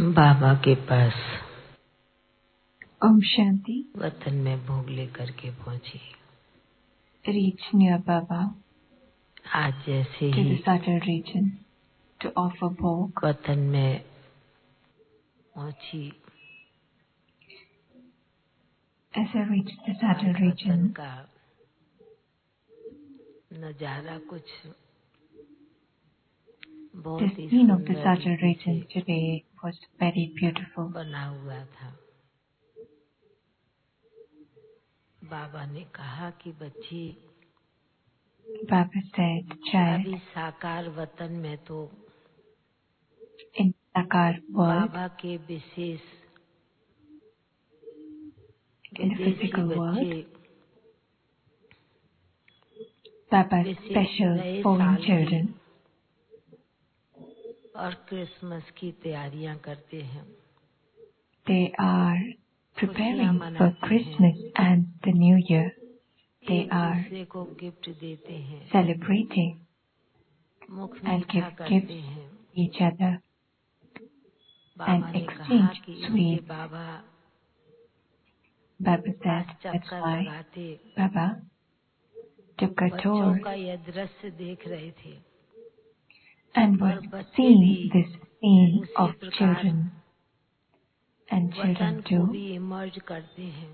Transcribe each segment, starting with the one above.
बाबा के पास Om Shanti. वतन में भोग लेकर के पहुंची। Reach near Baba आज जैसे to he the subtle region to offer bhog. वतन में पहुंची, As I reached the subtle वतन region, का नजारा कुछ the बहुत ही scene of the सुंदर subtle रीति से region today was very beautiful. बना हुआ था। बाबा ने कहा कि बच्ची, Baba said, child, अभी साकार वतन में तो in Sakar world, बाबा के विशेष in the विदेशी physical world, बच्चे Baba's विशेष special नए foreign साल children की और क्रिसमस की तैयारियां करते हैं, they are खुशियां preparing for मनाते हैं, Christmas and the New Year. They एक are दूसरे को गिफ्ट देते हैं, celebrating मुख and मीठा give करते gifts हैं। each other बाबा and ने कहा exchange कि इसलिए sweets. बाबा Baba said, आज that's चक्कर why लगाते Baba took a बच्चों tour का यह दृश्य देख रहे थे and was और बच्चे seeing भी this scene उसी of प्रकार children and वतन children को too भी इमर्ज करते हैं।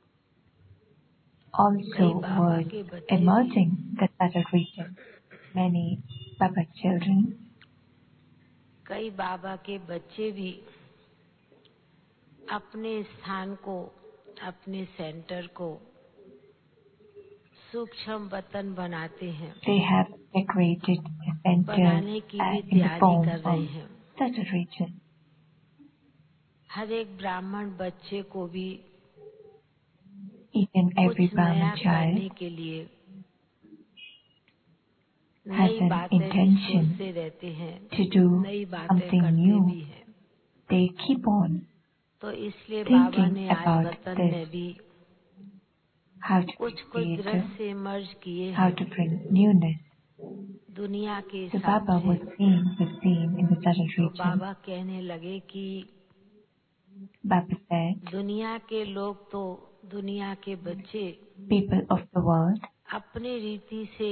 also कई बाबा was के बच्चे भी emerging the subtle region. Many Baba children, कई बाबा के बच्चे भी अपने स्थान को, अपने सेंटर को सूक्ष्म वतन बनाते हैं, they have decorated the centers बनाने की भी in the तैयारी form कर रहे of हैं। subtle region. हर एक ब्राह्मण बच्चे को भी Each and every कुछ नया Brahmin करने child के लिए has नई an बातें भी intention सोचते रहते हैं, to do नई बातें something करते new. भी हैं। They keep on तो इसलिए बाबा thinking ने आज about वतन this, में भी how to कुछ be कुछ creative, दृश्य इमर्ज किए how हैं to bring newness. दुनिया के So हिसाब Baba से। was seeing the scene in the subtle तो region. बाबा कहने लगे कि Baba said, दुनिया के लोग तो, दुनिया के बच्चे people of the world, अपनी रीति से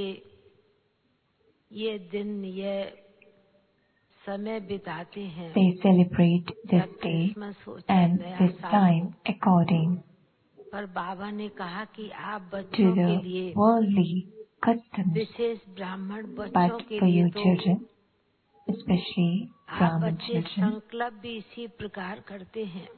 ये दिन, ये समय बिताते हैं, they celebrate चाहे this day क्रिसमस हो चाहे and नया this साल हो। time according पर बाबा ने कहा कि आप to बच्चों के the लिए, worldly customs. विशेष ब्राह्मण But बच्चों के for लिए you तो children, especially आप Brahmin बच्चे children, संकल्प भी इसी प्रकार करते हैं।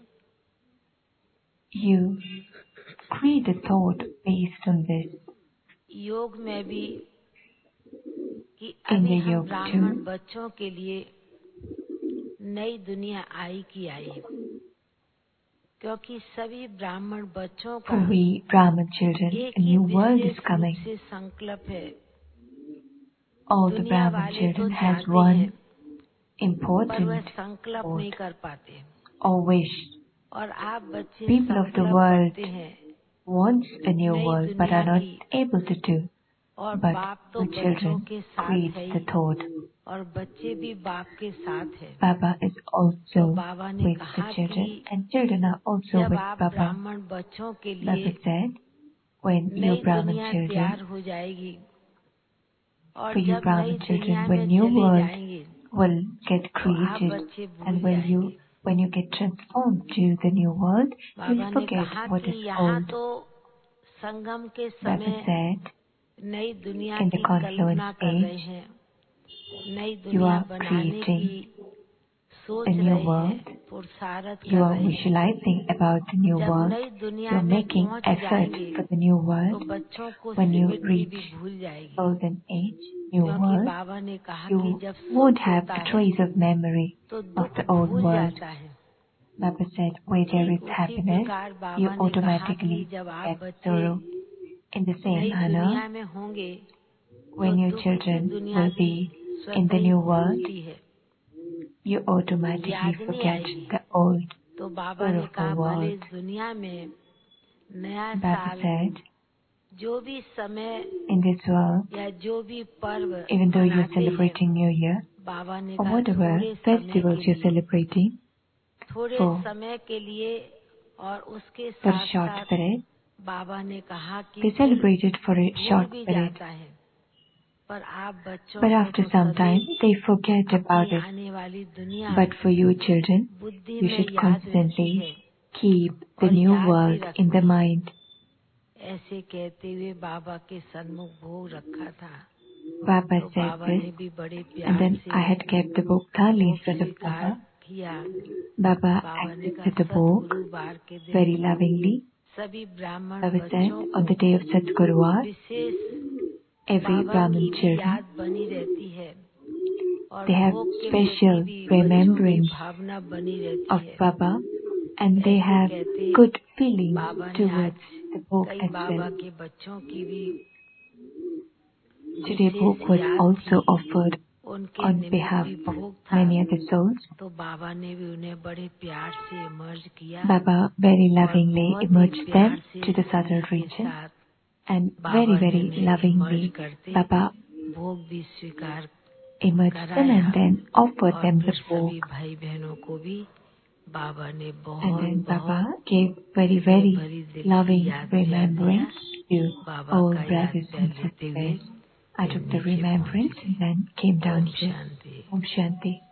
you create a thought based on this. योग में भी कि In अभी the हम yoga ब्राह्मण too, बच्चों के लिए नई दुनिया आई की आई, क्योंकि सभी ब्राह्मण बच्चों का for we Brahmin children, एक a he new world is विशेष रूप coming. से संकल्प है। All the दुनिया Brahmin वाले तो children has चाहते one हैं पर वह important संकल्प thought नहीं कर पाते, or wish. और आप बच्चे People of the संकल्प world करते हैं wants a new नई world but दुनिया are not की, able to do. और But बाप तो the बच्चों children के साथ creates है the ही, thought. और बच्चे भी बाप के साथ है। Baba is तो also बाबा ने with the कहा children कि and children are also जब with आप Baba. ब्राह्मण बच्चों के लिए Baba said, when you नई Brahmin दुनिया children, तैयार हो जाएगी और for you जब नई Brahmin दुनिया children, में when new चले world जाएंगे will get तो आप created बच्चे भूल and जाएंगे। when you get transformed to the new world, Baba you'll ने forget कहा what कि is यहाँ old. तो संगम के Baba समय said, नई दुनिया in the की confluence कल्पना कर रहे age, हैं, नई you दुनिया are बनाने creating की सोच a new रहे हैं, world. पुरुषार्थ You कर are रहे हैं। visualizing about the new जब world. नई दुनिया You're में making पहुंच effort जाएंगे for the new तो world. बच्चों को When you स्मृति reach भी भूल जाएगी, golden age, new क्योंकि world, बाबा ने कहा कि you जब won't सुख have होता a है trace of memory तो of दुख the old भूल world. जाता है। Baba said, where there ठीक is उसी happiness, प्रकार you बाबा ने कहा कि automatically जब आप get बच्चे sorrow. In the same नई दुनिया manner, में होंगे तो when your दुख की children दुनिया will भी be स्वतः in the he new world, भूलती है, you automatically याद नहीं forget आएगी। the old तो बाबा ने कहा sorrowful भले world. इस दुनिया में नया Baba साल, said, जो भी समय in this world, या जो भी पर्व even though you're मनाते हैं, celebrating New Year, बाबा ने or कहा whatever थोड़े समय festivals के you're लिए, celebrating, थोड़े for समय के लिए और उसके a साथ short साथ period. बाबा ने कहा कि They फिर celebrated for a भूल short भी period, जाता है, पर आप बच्चों but को after तो some time सदैव they forget about अपनी it. आने वाली दुनिया But for you children, बुद्धि you में should याद रहती constantly है keep the और new याद भी world in the रखते हैं। mind. ऐसे कहते हुए बाबा के सन्मुख भोग रखा था, Baba तो said बाबा this, ने भी बड़े and प्यार then से I had kept the book thali in भोग front of स्वीकार Baba. किया। Baba बाबा ने कहा accepted the book सद्गुरुवार के दिन very lovingly. सभी ब्राह्मण Baba said, बच्चों on को the day of Sadguruvar, wishes every Baba Brahmin की भी children, याद बनी रहती है और they have भोग के प्रति special भी बच्चों की remembrance भावना बनी रहती of है। Baba, and they ऐसे have कहते good feelings बाबा ने आज towards the book कई as बाबा well. के बच्चों की भी Today विशेष book was याद also थी, offered उनके on निमित्त behalf भी of भोग था, many other souls. तो बाबा ने भी उन्हें बड़े प्यार से इमर्ज किया Baba very और lovingly बहुत ही emerged प्यार them से to the स्नेह southern के region, साथ and बाबा ने very उन्हें इमर्ज lovingly करते Baba भोग भी स्वीकार emerged them कराया and then offered और them the फिर book. सभी भाई बहनों को भी बाबा ने And then बहुत Baba gave very स्नेह भरी दिल की loving याद दिला दिया। remembrance to बाबा all का याद brothers प्यार and लेते हुए sisters. I फिर took the नीचे remembrance पहुंचे। and then came down Om here. Shanti. Om Shanti.